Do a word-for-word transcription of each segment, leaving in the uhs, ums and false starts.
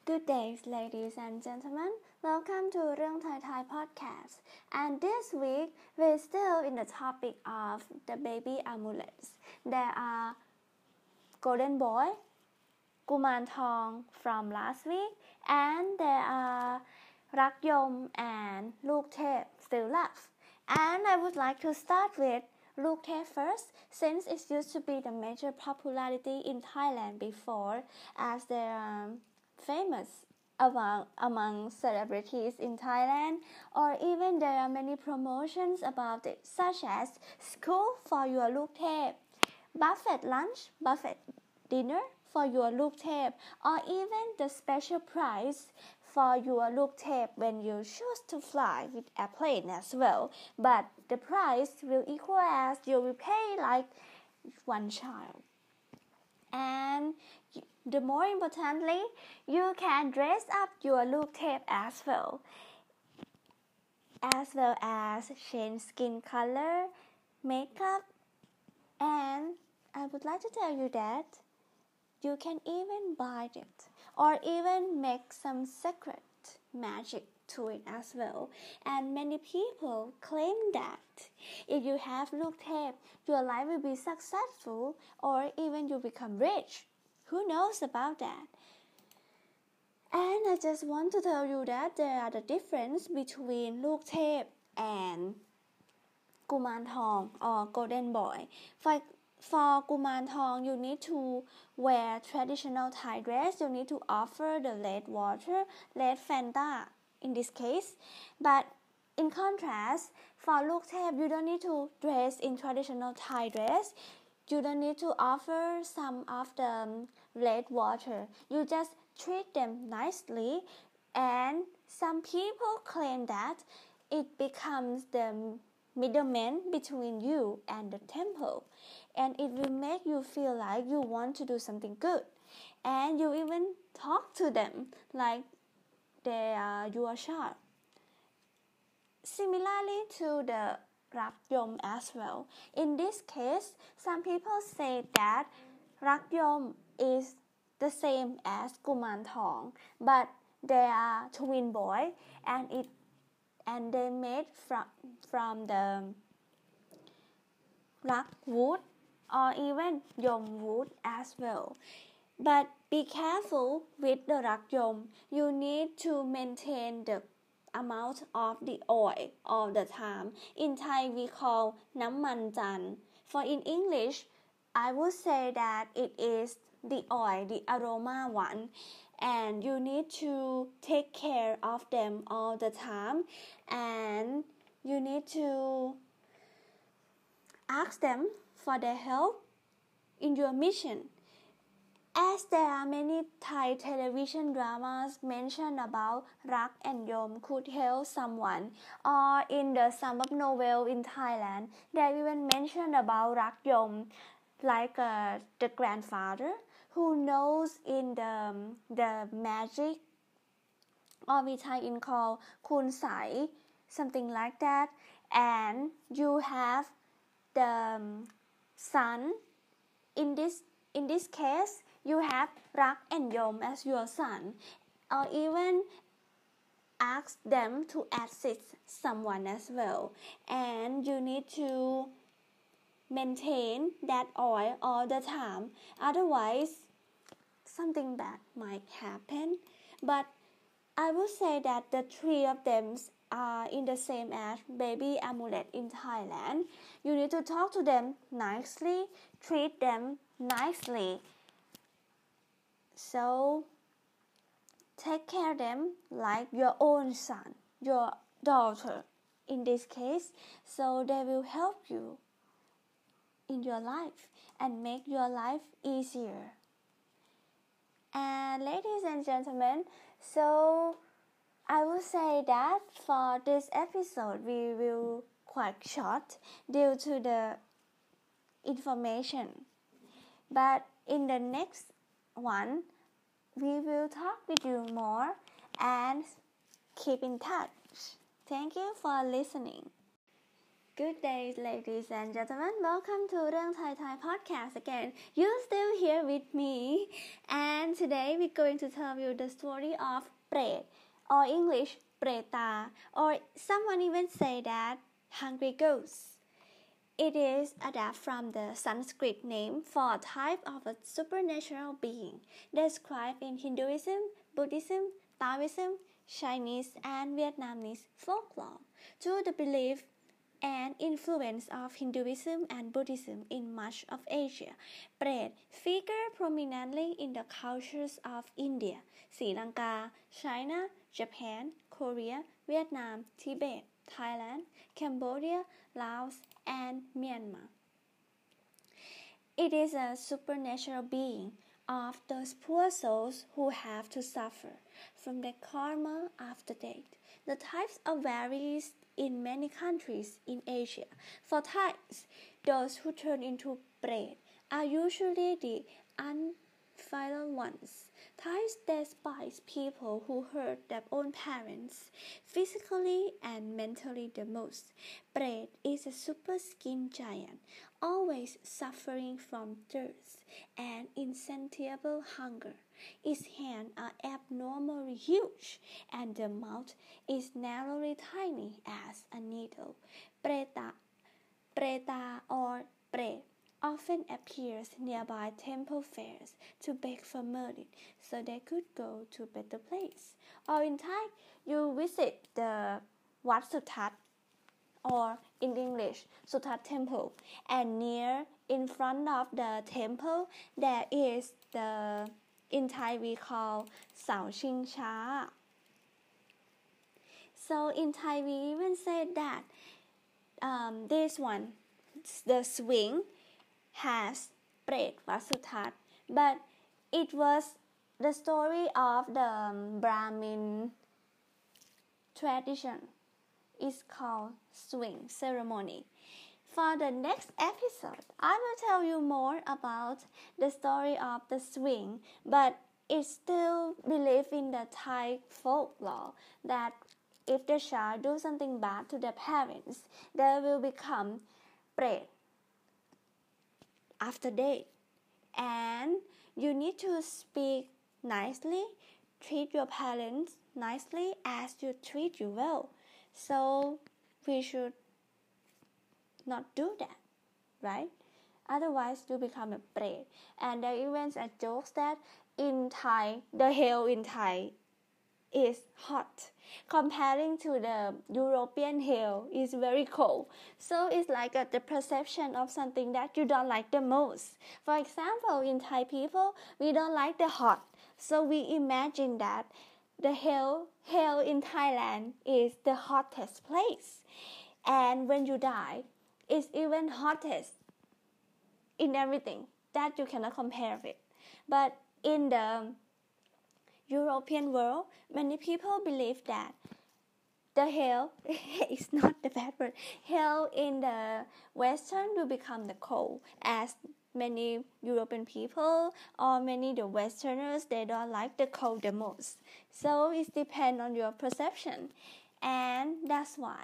Good day, ladies and gentlemen. Welcome to เรื่อง Thai Thai podcast. And this week, we're still in the topic of the baby amulets. There are golden boy, กุมารทอง from last week, and there are รักยม and ลูกเทพ still left. And I would like to start with ลูกเทพ first, since it used to be the major popularity in Thailand before, as they are famous among, among celebrities in Thailand, or even there are many promotions about it, such as school for your ลูกเทพ buffet lunch, buffet dinner for your ลูกเทพ or even the special prize for your ลูกเทพ when you choose to fly with a plane as well. But the price will equal as you will pay like one child. And the more importantly, you can dress up your ลูกเทพ as well, as well as change skin color, makeup, and I would like to tell you that you can even buy it or even make some secret magic to it as well. And many people claim that if you have ลูกเทพ your life will be successful or even you become rich. Who knows about that? And I just want to tell you that there are the difference between ลูกเทพ and กุมารทอง or golden boy. For For กุมารทอง you need to wear traditional Thai dress. You need to offer the red water, red Fanta in this case. But in contrast, for ลูกเทพ you don't need to dress in traditional Thai dress. You don't need to offer some of the red water. You just treat them nicely, and some people claim that it becomes the middleman between you and the temple, and it will make you feel like you want to do something good, and you even talk to them like they are your child. Similarly to the รักยม as well. In this case, some people say that รักยม is the same as กุมารทอง but they are twin boy, and it and they made from from the รัก wood or even ยม wood as well. But be careful with the รักยม you need to maintain the amount of the oil all the time. In Thai we call น้ำมันจันทร์ For in English I would say that it is the oil, the aroma one, and you need to take care of them all the time, and you need to ask them for their help in your mission. As there are many Thai television dramas mentioned about รัก and ยม could help someone, or in the sum of novel in Thailand they even mentioned about รักยม like uh, the grandfather who knows in the the magic, or we Thai in call คุณไส something like that, and you have the son. In this in this case you have รัก and ยม as your son, or even ask them to assist someone as well, and you need to maintain that oil all the time, otherwise something bad might happen. But I would say that the three of them are in the same as baby amulet in Thailand. You need to talk to them nicely, treat them nicely, so take care of them like your own son, your daughter in this case, so they will help you in your life and make your life easier. And ladies and gentlemen, so I will say that for this episode we will quite short due to the information, but in the next one we will talk with you more and keep in touch. Thank you for listening. Good day, ladies and gentlemen. Welcome to เรื่อง Thai Thai podcast again. You're still here with me, and today we're going to tell you the story of เปรต or English เปรตา or someone even say that hungry ghosts. It is adapted from the Sanskrit name for a type of a supernatural being described in Hinduism, Buddhism, Taoism, Chinese, and Vietnamese folklore to the belief and influence of Hinduism and Buddhism in much of Asia. เปรต figure prominently in the cultures of India, Sri Lanka, China, Japan, Korea, Vietnam, Tibet, Thailand, Cambodia, Laos, and Myanmar. It is a supernatural being of those poor souls who have to suffer from the karma after death. The types are varies in many countries in Asia. For Thais, those who turn into เปรต are usually the unfilial ones. Thais despise people who hurt their own parents, physically and mentally the most. เปรต is a super skin giant, always suffering from thirst and insatiable hunger. Its hands are abnormally huge, and the mouth is narrowly tiny as a needle. เปรตา เปรตา or เปรต often appears nearby temple fairs to beg for mercy so they could go to a better place. Or in Thai, you visit the วัดสุทัศน์ or in English สุทัศน์ temple, and near in front of the temple there is the in Thai we call เสาชิงช้า So in Thai we even said that um, this one the swing has เปรต วัดสุทัศน์ but it was the story of the um, Brahmin tradition is called swing ceremony. For the next episode, I will tell you more about the story of the swing, but it's still believed in the Thai folklore that if the child do something bad to their parents, they will become เปรต after death. And you need to speak nicely, treat your parents nicely as you treat you well. So we should not do that, right? Otherwise you become a เปรต and there even a joke that in Thai the hell in Thai is hot comparing to the European hell is very cold, so it's like a, the perception of something that you don't like the most. For example, in Thai people we don't like the hot, so we imagine that the hell hell in Thailand is the hottest place, and when you die it's even hottest in everything that you cannot compare with. But in the European world, many people believe that the hell is not the bad word. Hell in the Western will become the cold, as many European people or many the Westerners they don't like the cold the most. So it depends on your perception, and that's why.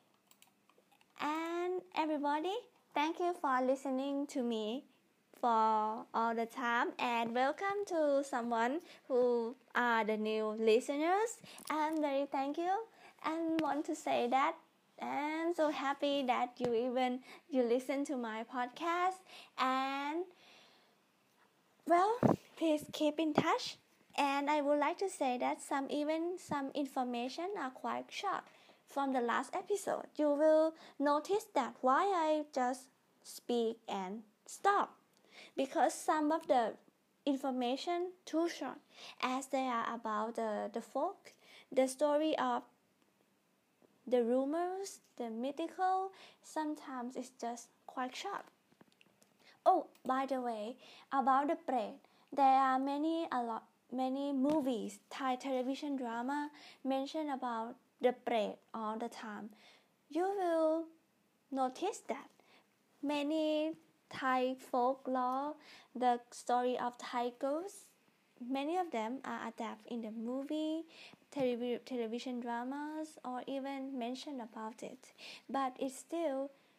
And everybody, thank you for listening to me for all the time, and welcome to someone who are the new listeners. I'm very thank you and want to say that I'm so happy that you even you listen to my podcast, and well, please keep in touch. And I would like to say that some even some information are quite short from the last episode. You will notice that why I just speak and stop, because some of the information too short, as they are about the, the folk, the story of the rumors, the mythical, sometimes it's just quite short. Oh, by the way, about the เปรต there are many a lot many movies, Thai television drama mention about the เปรต all the time. You will notice that many Thai folklore, the story of Thai ghosts, many of them are adapted in the movie, television dramas, or even mention about it. But it's still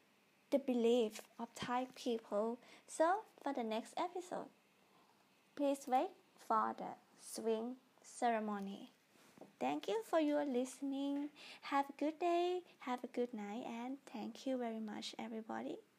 the belief of Thai people. So for the next episode, please wait for the swing ceremony. Thank you for your listening. Have a good day, have a good night, and thank you very much, everybody.